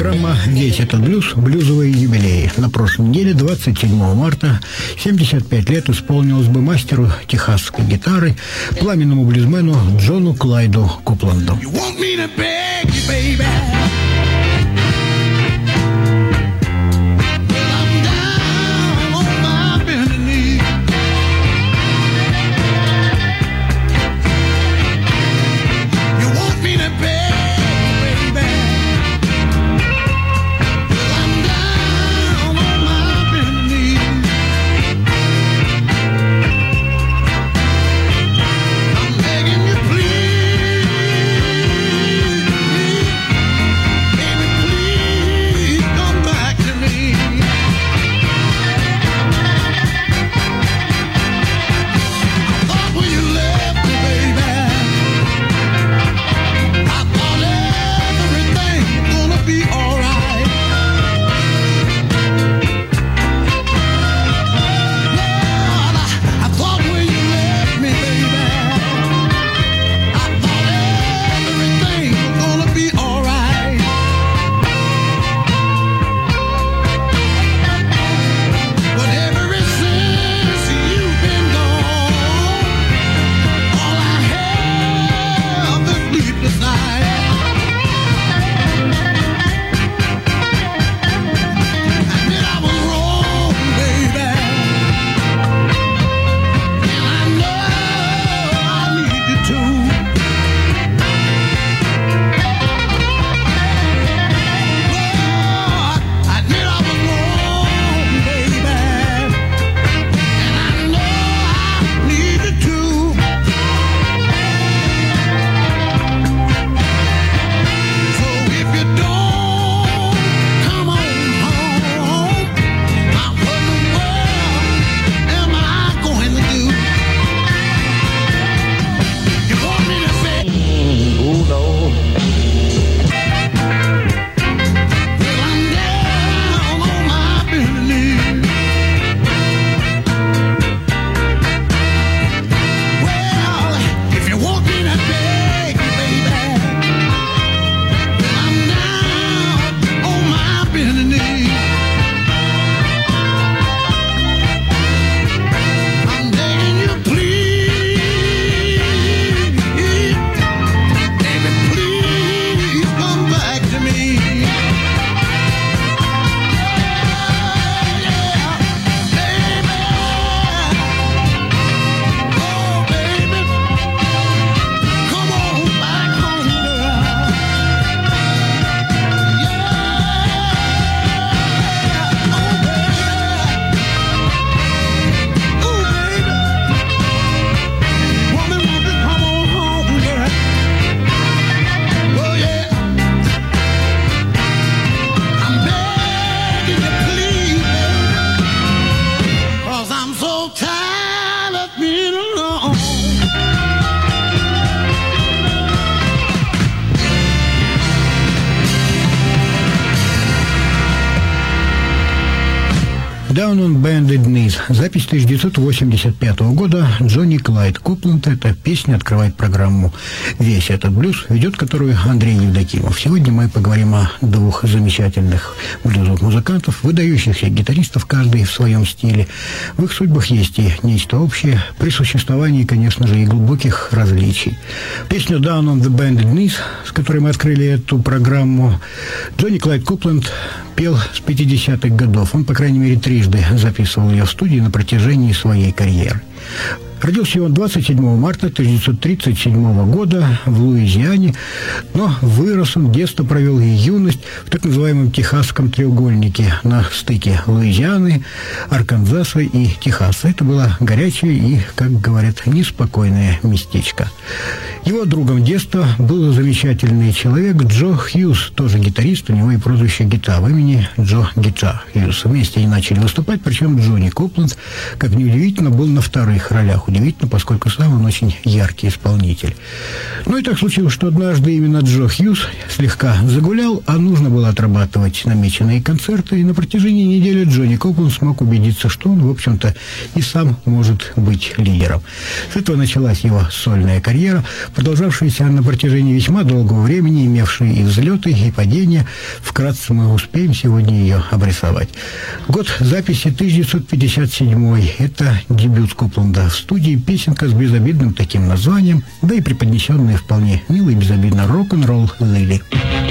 Программа «Весь этот блюз. Блюзовые юбилеи». На прошлой неделе, 27 марта, 75 лет исполнилось бы мастеру техасской гитары, пламенному блюзмену Джону Клайду Копланду. «Down on Bended Knees». Запись 1985 года. Джонни Клайд Копланд. Эта песня открывает программу «Весь этот блюз», ведет которую Андрей Евдокимов. Сегодня мы поговорим о двух замечательных блюзовых музыкантов, выдающихся гитаристов, каждый в своем стиле. В их судьбах есть и нечто общее, при существовании, конечно же, и глубоких различий. Песню «Down on the Bended Knees», с которой мы открыли эту программу, Джонни Клайд Копланд пел с 50-х годов. Он, по крайней мере, трижды записывал ее в студии на протяжении своей карьеры. Родился он 27 марта 1937 года в Луизиане, но вырос он, детство провел и юность в так называемом Техасском треугольнике на стыке Луизианы, Арканзаса и Техаса. Это было горячее и, как говорят, неспокойное местечко. Его другом детства был замечательный человек Джо Хьюз, тоже гитарист, у него и прозвище Гита, в имени Джо Гита Хьюз. Вместе они начали выступать, причем Джонни Копланд, как неудивительно, был на вторых ролях. Удивительно, поскольку сам он очень яркий исполнитель. Ну и так случилось, что однажды именно Джо Хьюз слегка загулял, а нужно было отрабатывать намеченные концерты, и на протяжении недели Джонни Копланд смог убедиться, что он, в общем-то, и сам может быть лидером. С этого началась его сольная карьера, продолжавшаяся на протяжении весьма долгого времени, имевшая и взлеты, и падения. Вкратце мы успеем сегодня ее обрисовать. Год записи 1957. Это дебют Копланда в студии, песенка с безобидным таким названием, да и преподнесенная вполне мило и безобидно «Рок-н-ролл Лили».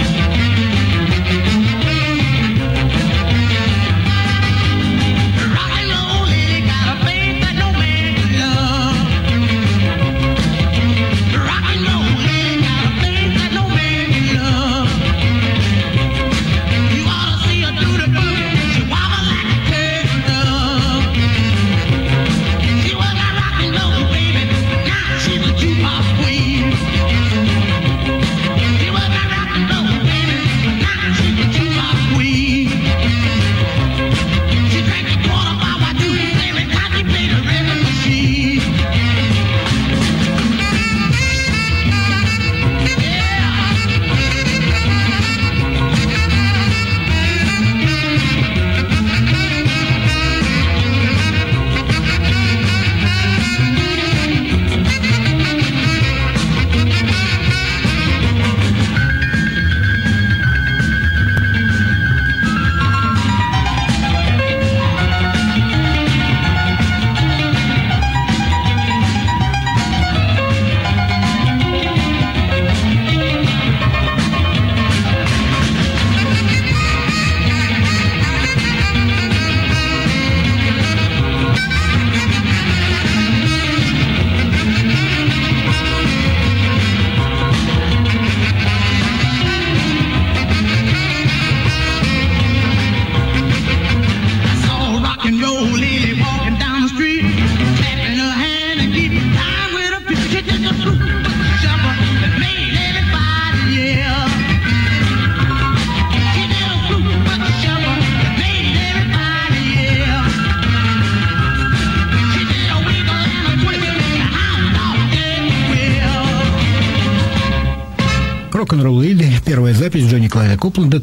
«Рок-н-ролл Лили», первая запись Джонни Клайда Копланда,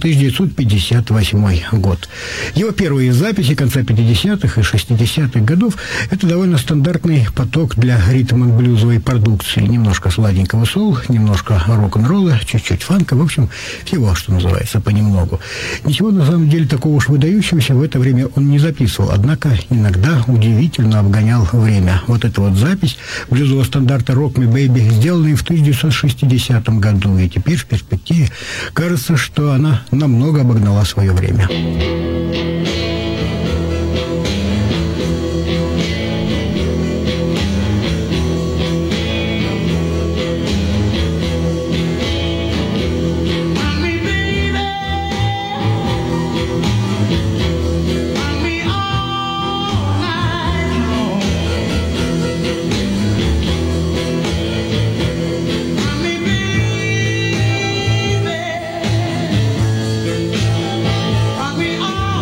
1958 год. Его первые записи конца 50-х и 60-х годов – это довольно стандартный поток для ритм-н-блюзовой продукции. Немножко сладенького соул, немножко рок-н-ролла, чуть-чуть фанка, в общем, всего, что называется, понемногу. Ничего, на самом деле, такого уж выдающегося в это время он не записывал, однако иногда удивительно обгонял время. Вот эта вот запись блюзового стандарта «Rock Me Baby», сделанная в 1960 году, и теперь в перспективе кажется, что она намного обогнала свое время. We are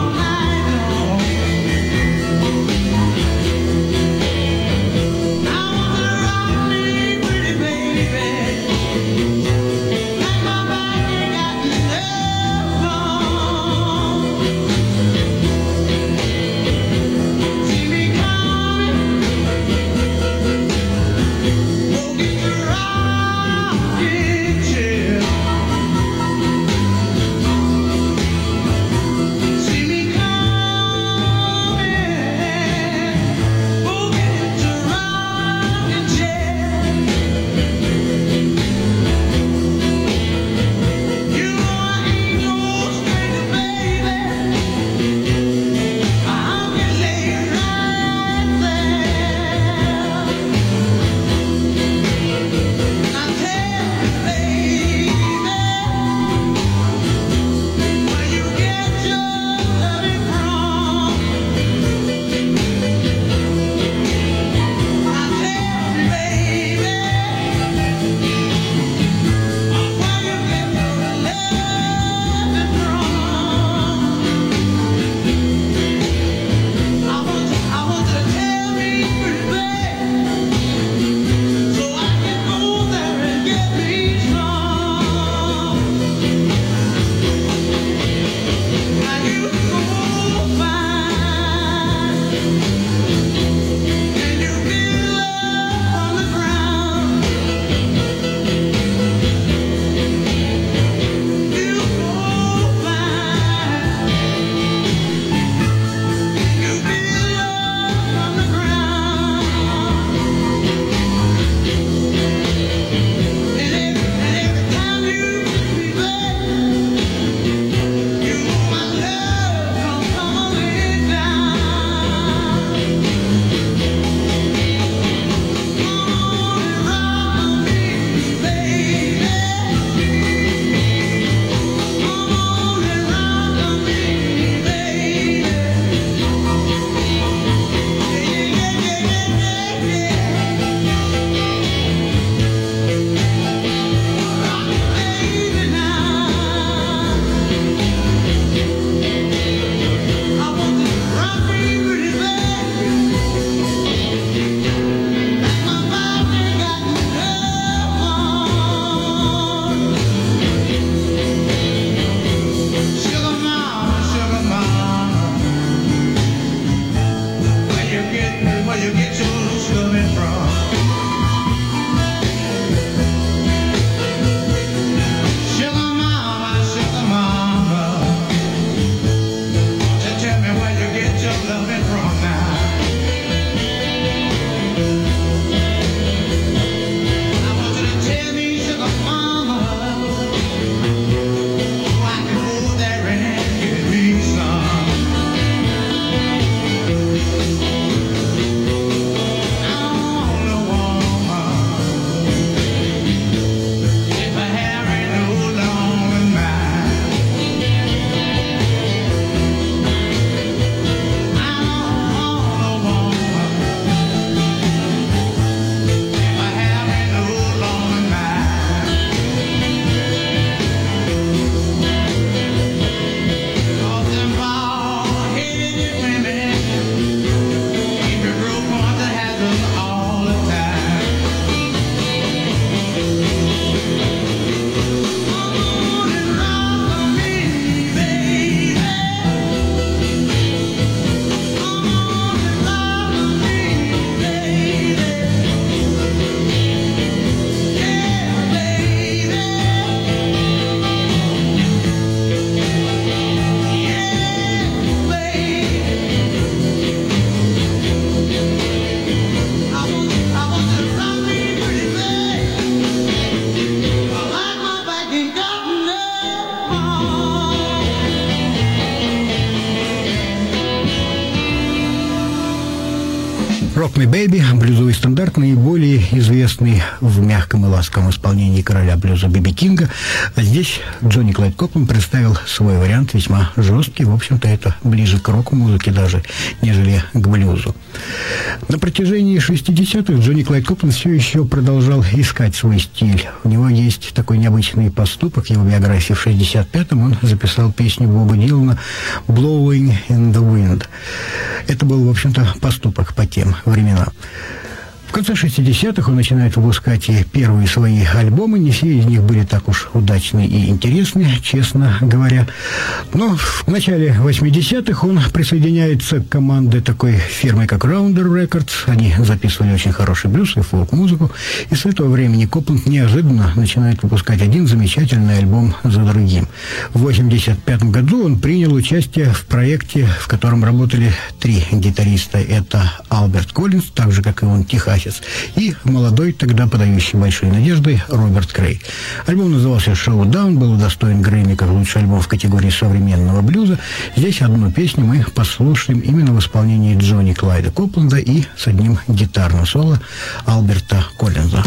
«Rock Me Baby», блюзовый стандарт, наиболее известный в мягком и ласковом исполнении короля блюза Би.Би. Кинга. А здесь Джонни Клайд Копланд представил свой вариант, весьма жесткий. В общем-то, это ближе к рок-музыке даже, нежели к блюзу. На протяжении 60-х Джонни Клайд Копланд все еще продолжал искать свой стиль. У него есть такой необычный поступок. В его биографии в 65-м он записал песню Боба Дилана «Blowing in the Wind». Это был, в общем-то, поступок по тем временам. В конце 60-х он начинает выпускать и первые свои альбомы. Не все из них были так уж удачны и интересны, честно говоря. Но в начале 80-х он присоединяется к команде такой фирмы, как Rounder Records. Они записывали очень хороший блюз и фолк-музыку. И с этого времени Копланд неожиданно начинает выпускать один замечательный альбом за другим. В 85 году он принял участие в проекте, в котором работали 3 гитариста. Это Альберт Коллинз, так же, как и он, техасец, и молодой, тогда подающий большие надежды, Роберт Крейг. Альбом назывался «Шоу-даун», был удостоен Грэмми как лучший альбом в категории современного блюза. Здесь одну песню мы послушаем именно в исполнении Джонни Клайда Копланда и с одним гитарным соло Альберта Коллинза.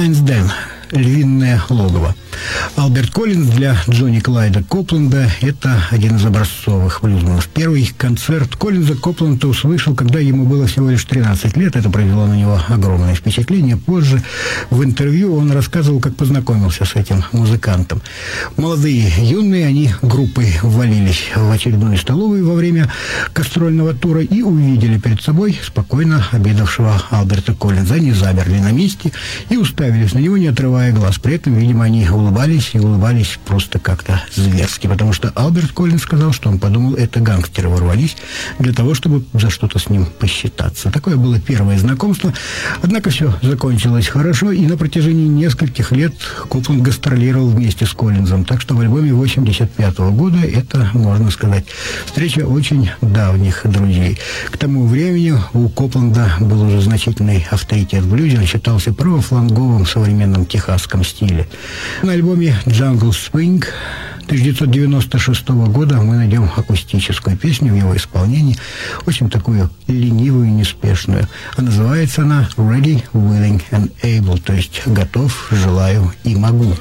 Lion's Den. Львиное логово. Альберт Коллинз для Джонни Клайда Копленда – это один из образцовых блюзманов. Первый концерт Коллинза Копленда услышал, когда ему было всего лишь 13 лет. Это произвело на него огромное впечатление. Позже в интервью он рассказывал, как познакомился с этим музыкантом. Молодые, юные, они группой ввалились в очередную столовую во время гастрольного тура и увидели перед собой спокойно обедавшего Альберта Коллинза. Они замерли на месте и уставились на него, не отрывая глаз. При этом, видимо, они улыбались просто как-то зверски, потому что Альберт Коллинз сказал, что он подумал, это гангстеры ворвались для того, чтобы за что-то с ним посчитаться. Такое было первое знакомство. Однако все закончилось хорошо, и на протяжении нескольких лет Копленд гастролировал вместе с Коллинзом. Так что в альбоме 1985 года это, можно сказать, встреча очень давних друзей. К тому времени у Копленда был уже значительный авторитет в блюзе. Он считался правофланговым в современном техасском стиле. На альбоме «Jungle Swing» 1996 года мы найдем акустическую песню в его исполнении, очень такую ленивую и неспешную. А называется она «Ready, Willing and Able», то есть «Готов, желаю и могу».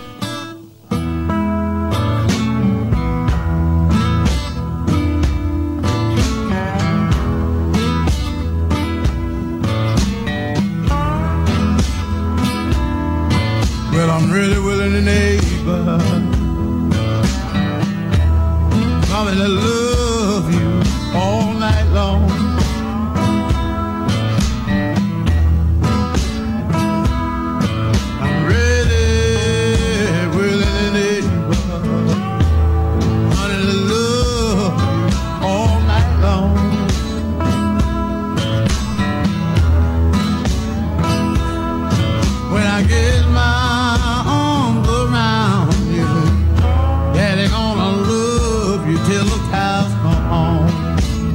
Well, I'm really willing and able. I'm gonna love you all night long. I'm ready, willing and able. I'm gonna love you all night long. When I get my till the cows come home.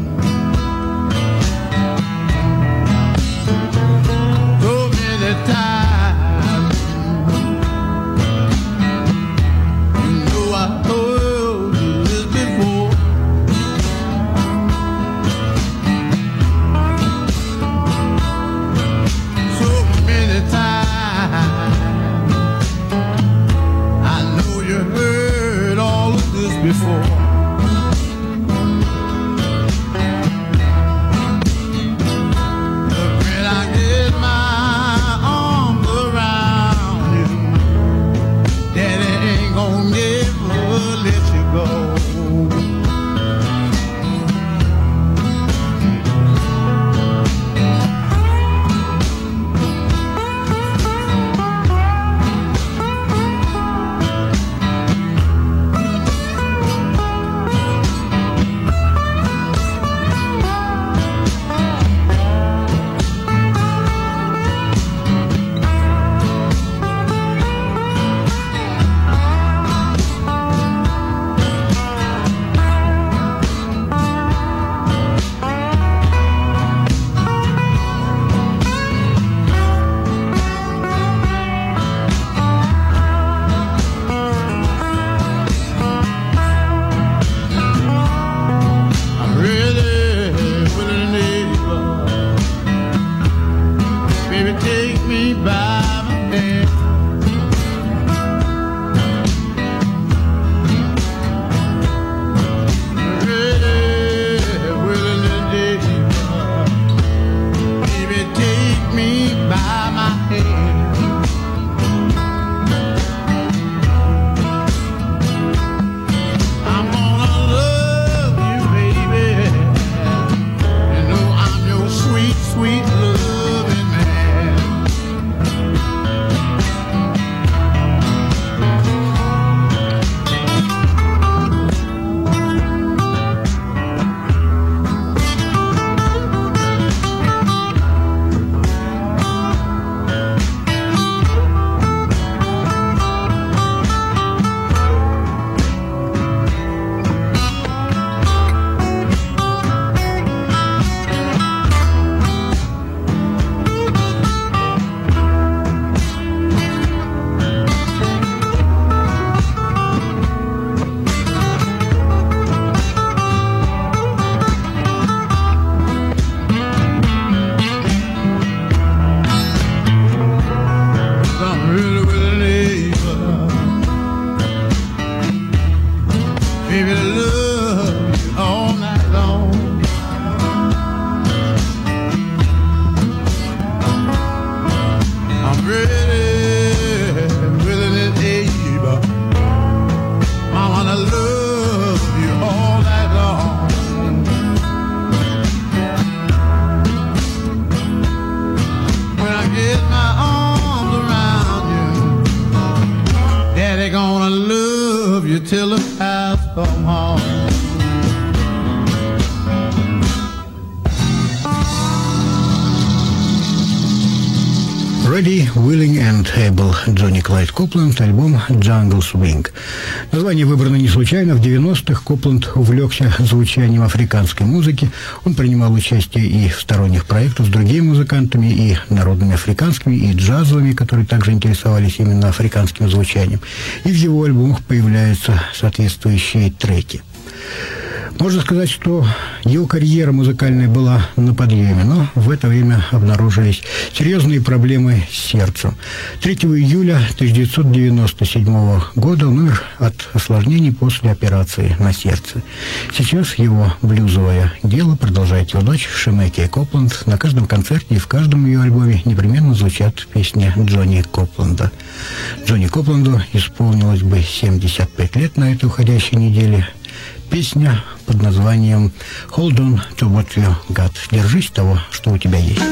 So many times, you know I told you this before. So many times, I know you heard all of this before. Ready, Willing and Able, Джонни Клайд Копланд, альбом Jungle Swing. Название выбрано не случайно. В 90-х Копланд увлекся звучанием африканской музыки. Он принимал участие и в сторонних проектах с другими музыкантами, и народными африканскими, и джазовыми, которые также интересовались именно африканским звучанием. И в его альбомах появляются соответствующие треки. Можно сказать, что его карьера музыкальная была на подъеме, но в это время обнаружились серьезные проблемы с сердцем. 3 июля 1997 года он умер от осложнений после операции на сердце. Сейчас его блюзовое дело продолжает его дочь Шемекия Копланд. На каждом концерте и в каждом ее альбоме непременно звучат песни Джонни Копланда. Джонни Копланду исполнилось бы 75 лет на этой уходящей неделе. Песня под названием «Hold on to what you got». Держись того, что у тебя есть.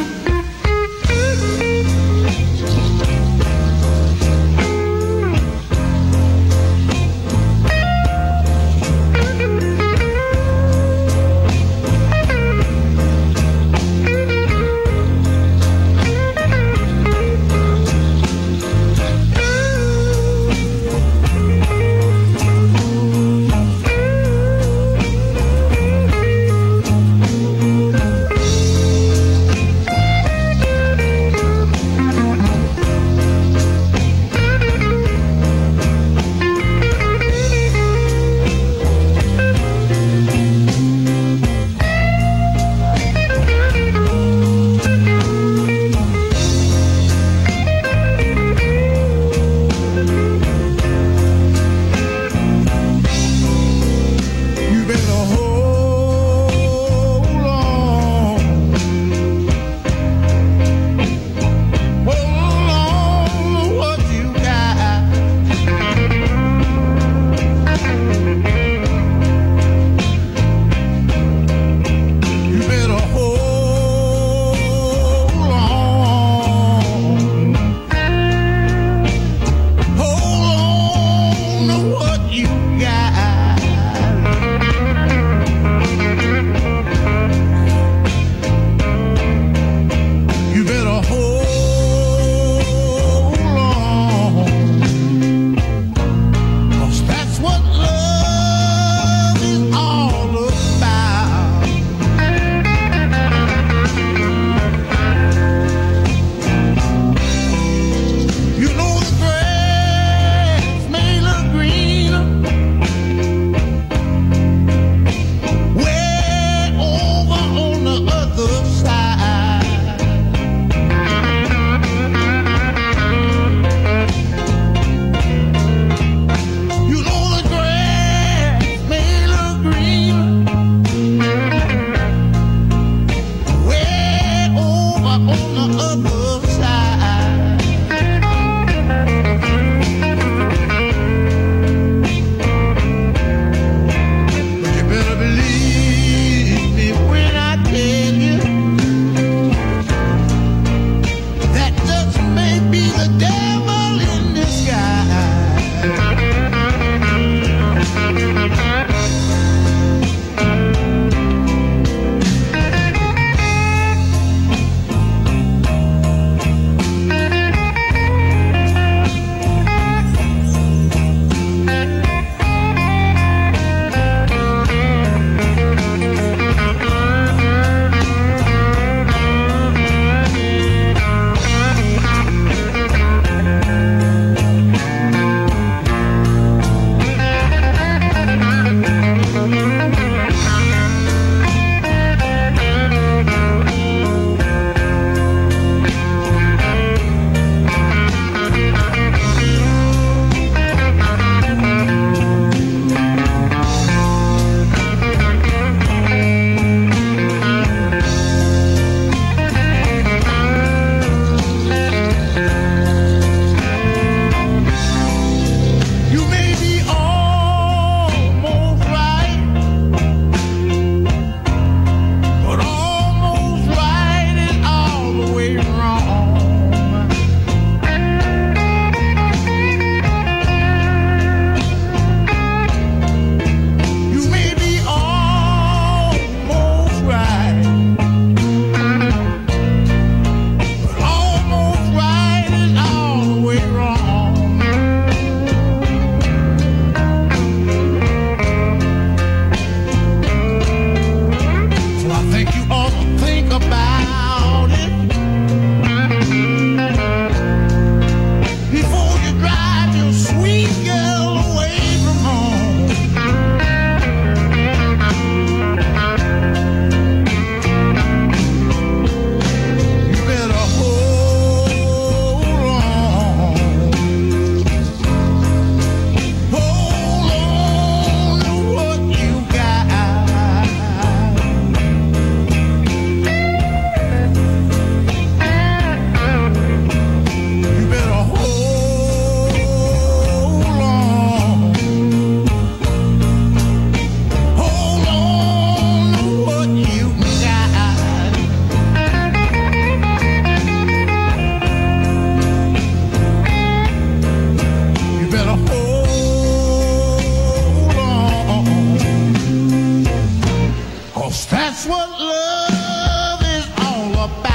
'cause that's what love is all about.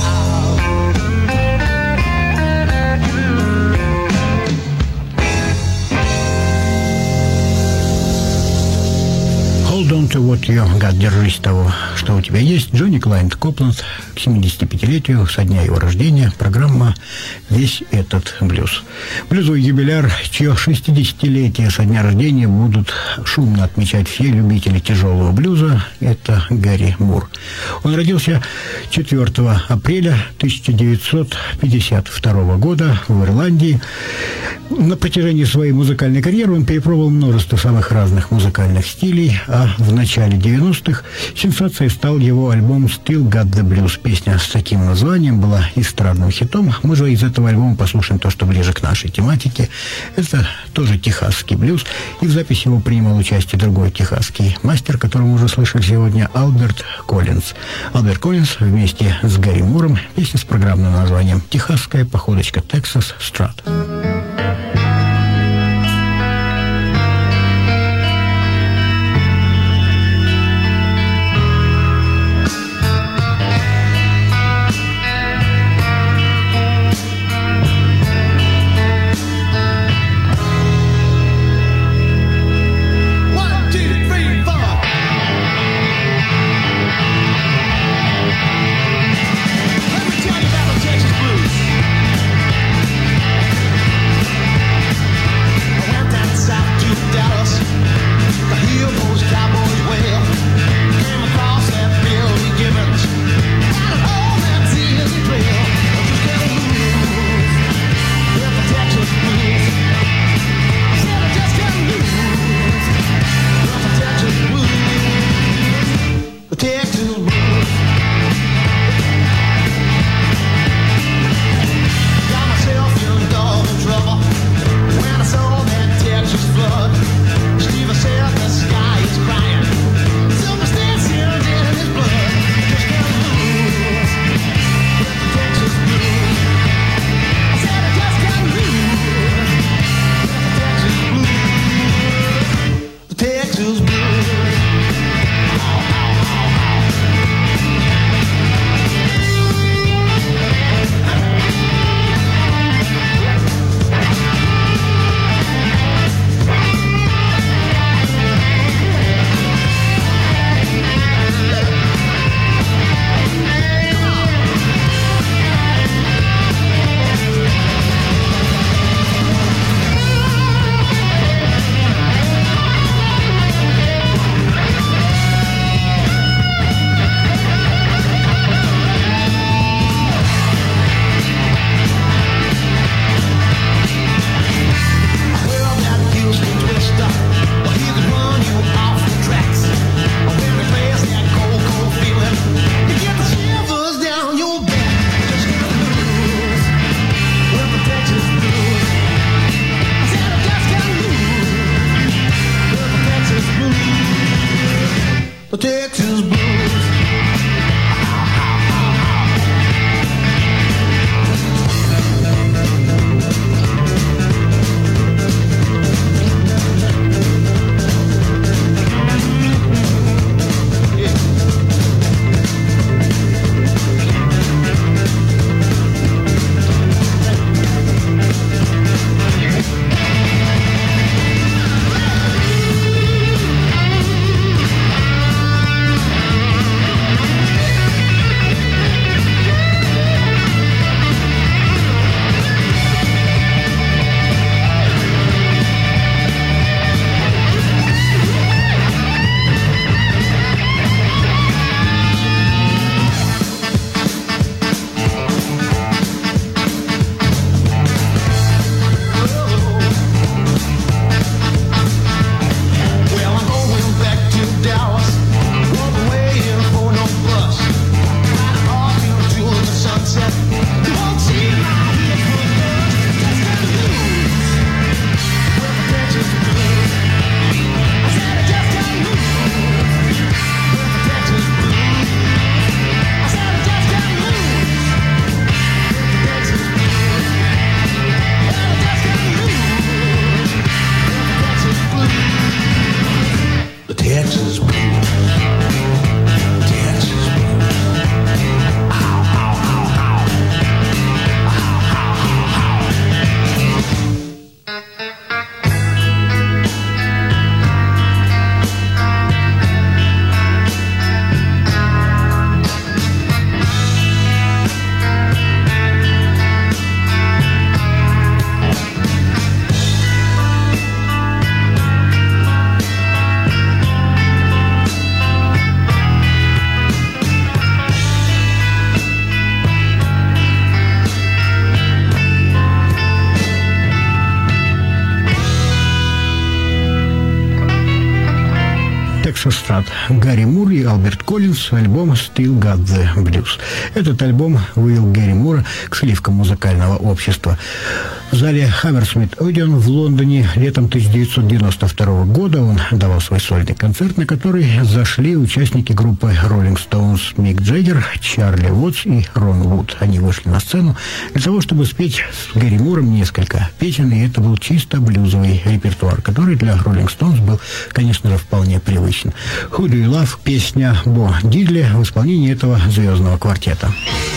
Hold on to what you got, держись того, что у тебя есть. Джонни Клайд Копланд к 75-летию со дня его рождения. Программа «Весь этот блюз». Блюзовый юбиляр, чье 60-летие со дня рождения будут шумно отмечать все любители тяжелого блюза, это Гарри Мур. Он родился 4 апреля 1952 года в Ирландии. На протяжении своей музыкальной карьеры он перепробовал множество самых разных музыкальных стилей, а в начале 90-х сенсацией стал его альбом «Still Got the Blues». Песня с таким названием была эстрадным хитом. Мы же из этого альбома послушаем то, что ближе к нашей тематике. Это тоже техасский блюз, и в записи его принимал участие другой техасский мастер, которого мы уже слышали сегодня, Альберт Коллинз. Альберт Коллинз вместе с Гарри Муром, песня с программным названием «Техасская походочка Texas Strut». Шострат, Гарри Мур и Альберт Коллинз, альбом «Still Got the Blues». Этот альбом вывел Гарри Мура к сливкам музыкального общества. В зале Hammersmith Odeon в Лондоне летом 1992 года он давал свой сольный концерт, на который зашли участники группы Rolling Stones Мик Джаггер, Чарли Уотс и Рон Вуд. Они вышли на сцену для того, чтобы спеть с Гарри Муром несколько песен, и это был чисто блюзовый репертуар, который для Rolling Stones был, конечно же, вполне привычен. «Who Do You Love» — песня Бо Дидли в исполнении этого звездного квартета.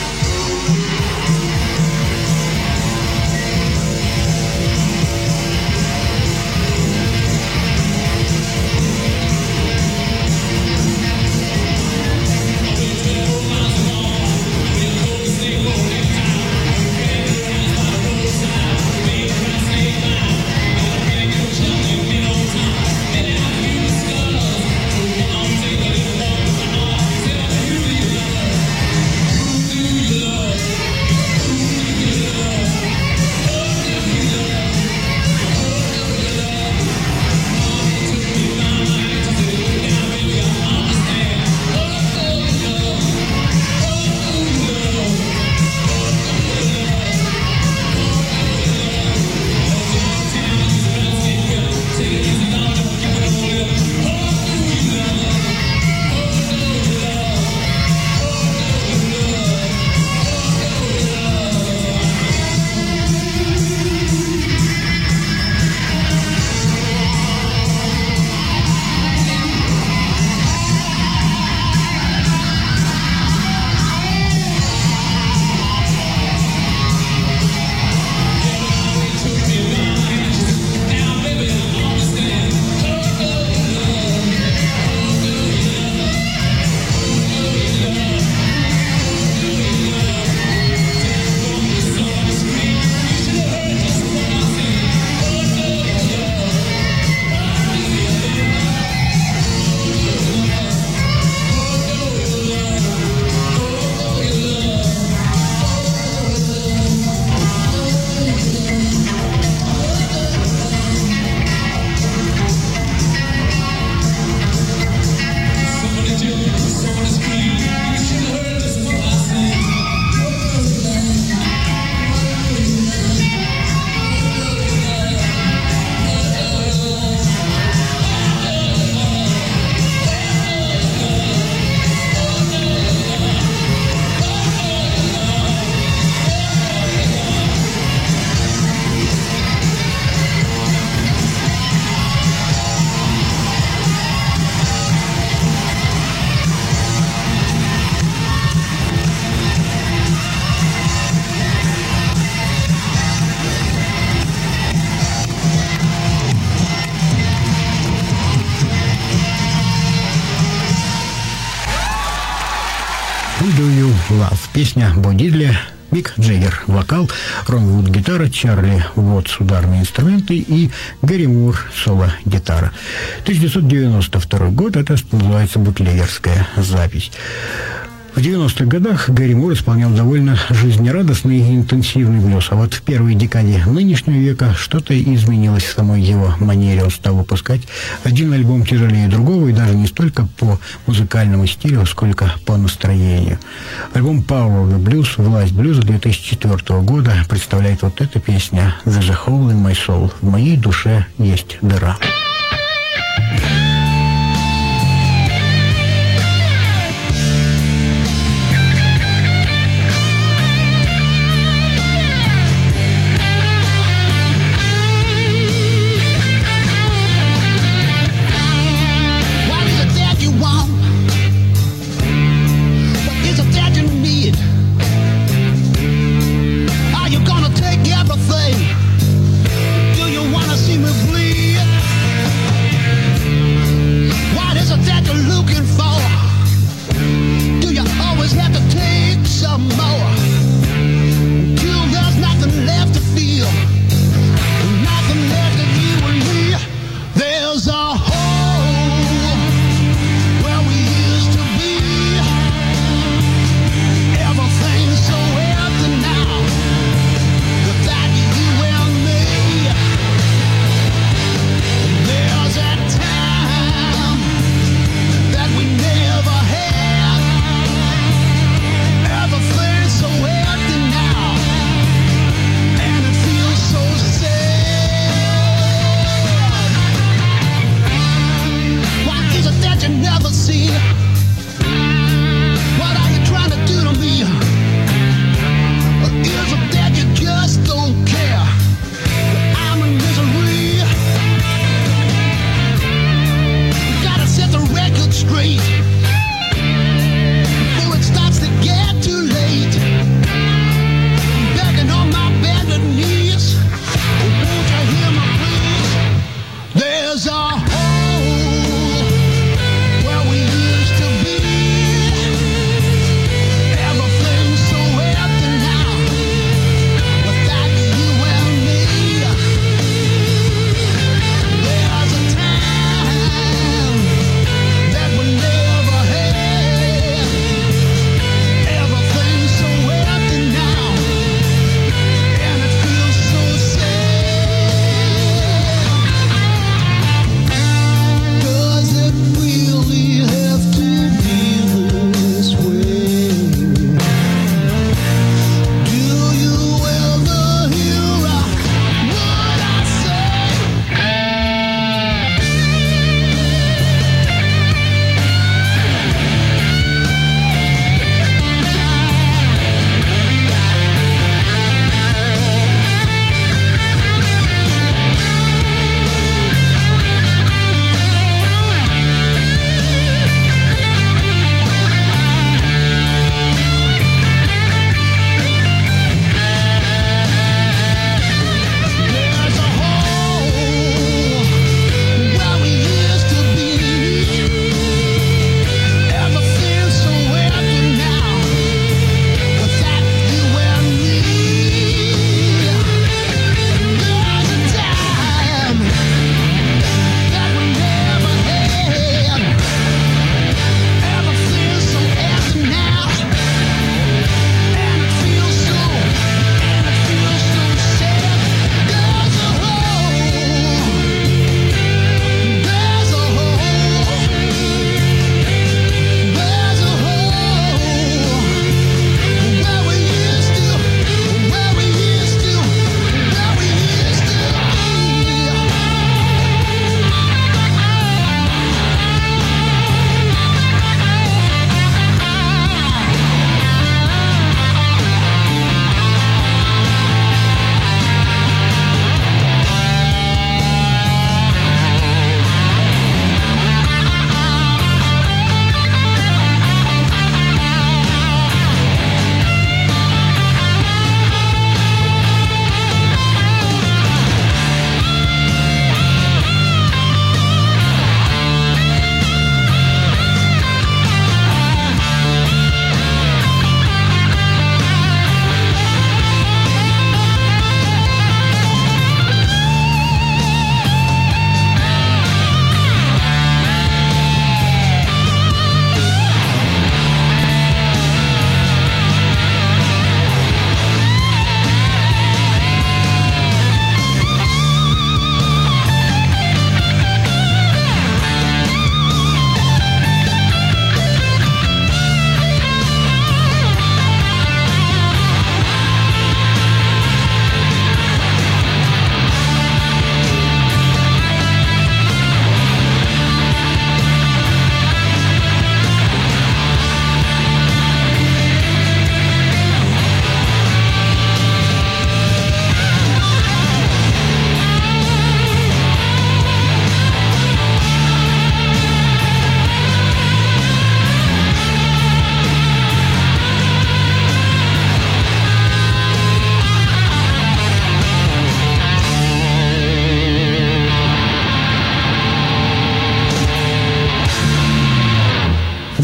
«Do You Love» — песня Бо Дидли, Мик Джаггер — вокал, Рон Вуд — гитара, Чарли Уотс — ударные инструменты и Гарри Мур — соло-гитара. 1992 год, это называется бутлегерская запись. В 90-х годах Гарри Мур исполнял довольно жизнерадостный и интенсивный блюз, а вот в первой декаде нынешнего века что-то изменилось в самой его манере. Он стал выпускать один альбом тяжелее другого, и даже не столько по музыкальному стилю, сколько по настроению. Альбом «Power of the Blues», «Власть блюза» 2004 года представляет вот эта песня «There's a hole in my soul» — «В моей душе есть дыра». Do you wanna see me bleed?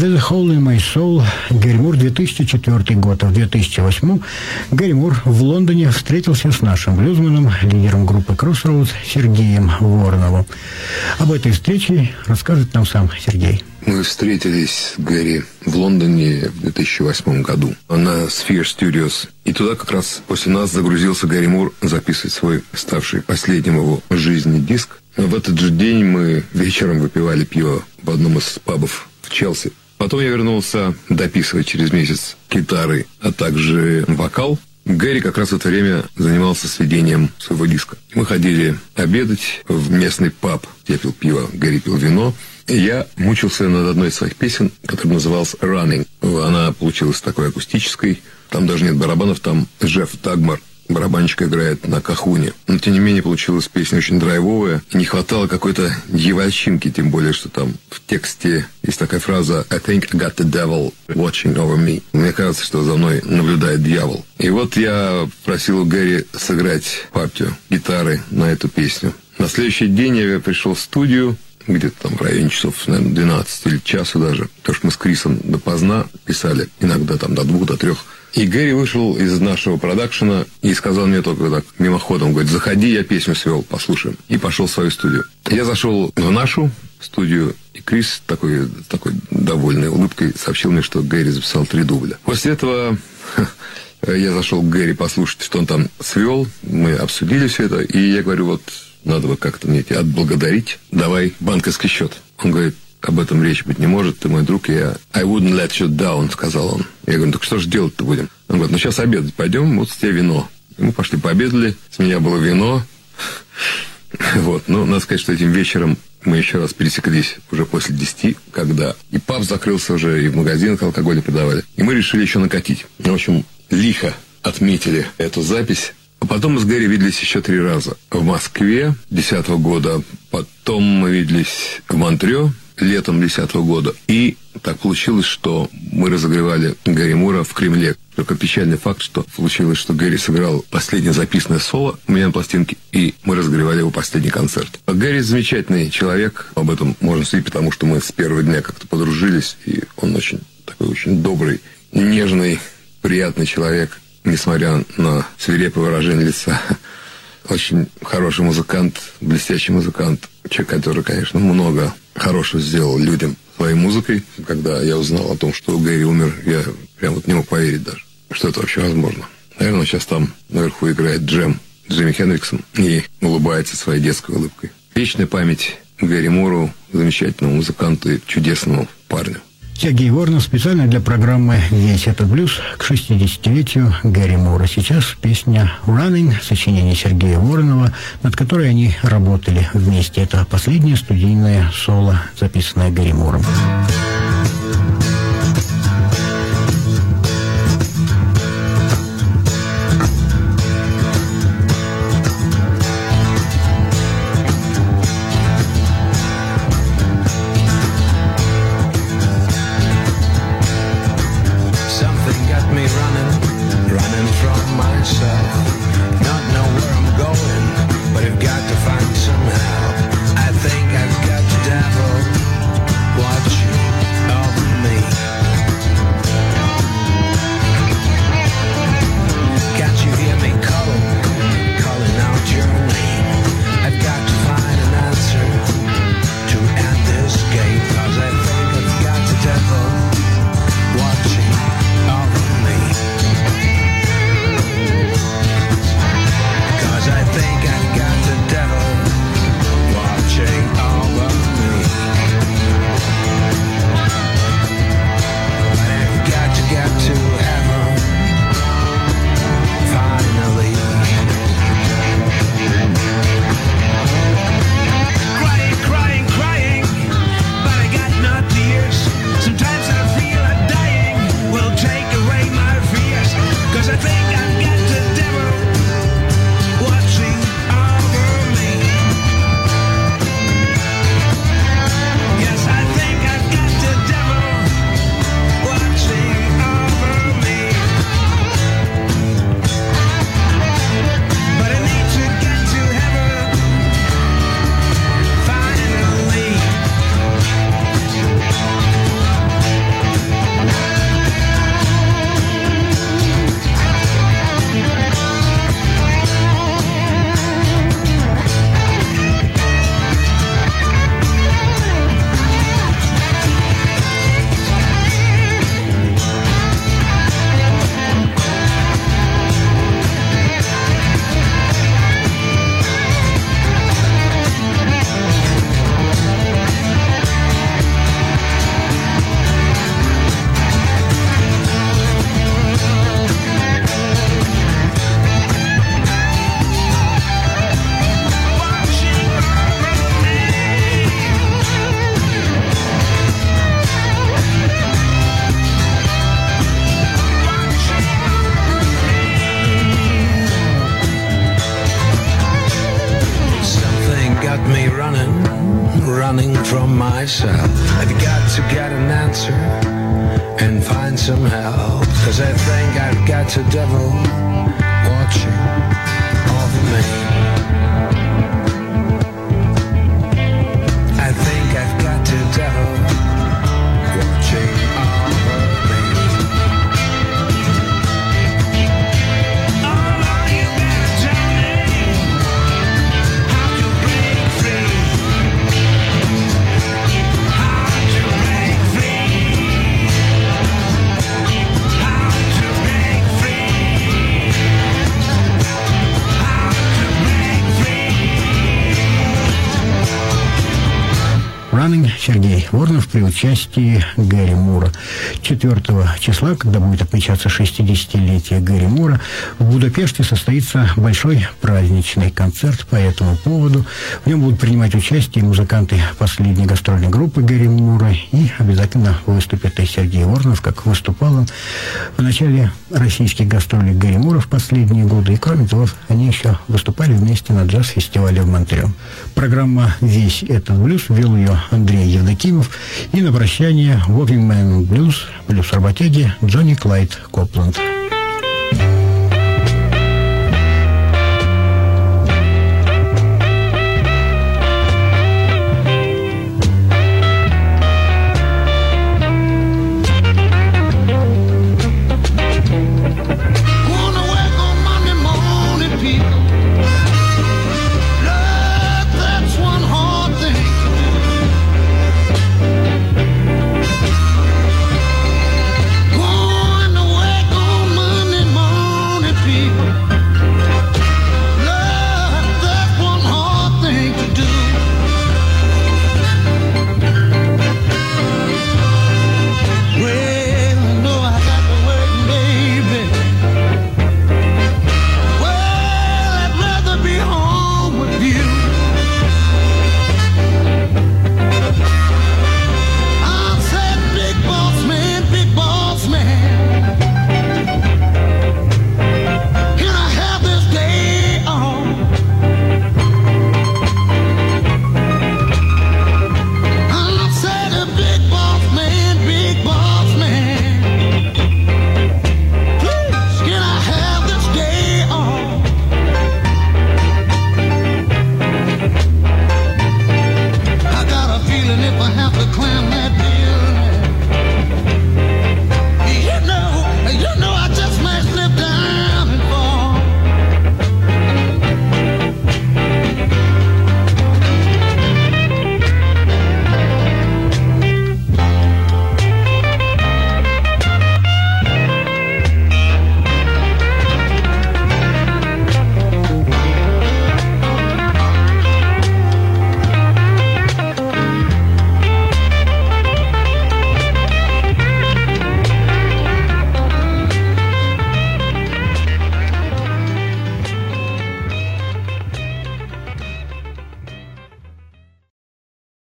«There's a Hole in My Soul», Гэри Мур, 2004 год. В 2008 Гэри Мур в Лондоне встретился с нашим блюзменом, лидером группы Crossroads Сергеем Вороновым. Об этой встрече расскажет нам сам Сергей. Мы встретились с Гэри в Лондоне в 2008 году на Sphere Studios. И туда как раз после нас загрузился Гэри Мур записывать свой, ставший последним его в жизни диск. В этот же день мы вечером выпивали пиво в одном из пабов в Челси. Потом я вернулся дописывать через месяц гитары, а также вокал. Гэри как раз в это время занимался сведением своего диска. Мы ходили обедать в местный паб. Я пил пиво, Гэри пил вино. И я мучился над одной из своих песен, которая называлась «Running». Она получилась такой акустической. Там даже нет барабанов, там Джефф Дагмар, барабанщик, играет на кахуне. Но, тем не менее, получилась песня очень драйвовая. И не хватало какой-то дьявольщинки, тем более, что там в тексте есть такая фраза «I think I got the devil watching over me». Мне кажется, что за мной наблюдает дьявол. И вот я просил у Гэри сыграть партию гитары на эту песню. На следующий день я пришел в студию, где-то там в районе часов, наверное, 12 или часу даже. Потому что мы с Крисом допоздна писали, иногда там до 2, до 3. И Гэри вышел из нашего продакшена и сказал мне только так мимоходом, говорит, заходи, я песню свел, послушаем. И пошел в свою студию. Я зашел в нашу студию, и Крис такой довольной улыбкой сообщил мне, что Гэри записал 3 дубля. После этого я зашел к Гэри послушать, что он там свел. Мы обсудили все это, и я говорю, вот надо бы как-то мне тебя отблагодарить. Давай банковский счет. Он говорит, об этом речь быть не может, ты мой друг, и я I wouldn't let you down, сказал он. Я говорю, так что же делать-то будем? Он говорит, ну сейчас обедать пойдем, вот с тебя вино. И мы пошли пообедали, с меня было вино. Вот, ну, надо сказать, что этим вечером мы еще раз пересеклись уже после 10, когда и паб закрылся уже, и в магазинах алкоголь продавали. И мы решили еще накатить. В общем, лихо отметили эту запись. А потом мы с Гэри виделись еще 3 раза. В Москве 2010 года, потом мы виделись в Монтрео летом 2010 года. И так получилось, что мы разогревали Гэри Мура в Кремле. Только печальный факт, что получилось, что Гэри сыграл последнее записанное соло у меня на пластинке, и мы разогревали его последний концерт. А Гэри замечательный человек, об этом можно судить, потому что мы с первого дня как-то подружились, и он очень добрый, нежный, приятный человек, несмотря на свирепое выражение лица. Очень хороший музыкант, блестящий музыкант. Человек, который, конечно, много хорошего сделал людям своей музыкой. Когда я узнал о том, что Гэри умер, я прям вот не мог поверить даже, что это вообще возможно. Наверное, он сейчас там наверху играет Джимми Хендриксом и улыбается своей детской улыбкой. Вечная память Гэри Муру, замечательному музыканту и чудесному парню. Сергей Воронов специально для программы «Весь этот блюз» к 60-летию Гэри Мура. Сейчас песня «Running», сочинение Сергея Воронова, над которой они работали вместе. Это последнее студийное соло, записанное Гэри Муром. Somehow, I think I've got the devil watching from myself. I've got to get an answer and find some help, 'cause I think I've got a devil watching over me. I think I've got a devil watching over me. Oh, you better tell me how to break free. How to break free. How to break free. How to break free. Running Сергей Воронов при участии Гэри Мура. 4 числа, когда будет отмечаться 60-летие Гэри Мура, в Будапеште состоится большой праздничный концерт по этому поводу. В нем будут принимать участие музыканты последней гастрольной группы Гэри Мура, и обязательно выступит и Сергей Воронов, как выступал он в начале российских гастролей Гэри Мура в последние годы. И кроме того, они еще выступали вместе на джаз-фестивале в Монтрео. Программа «Весь этот блюз» вел ее Андрей Евдокимов. И на прощание Walking Man Blues, блюз работяги Джонни Клайд Копланд.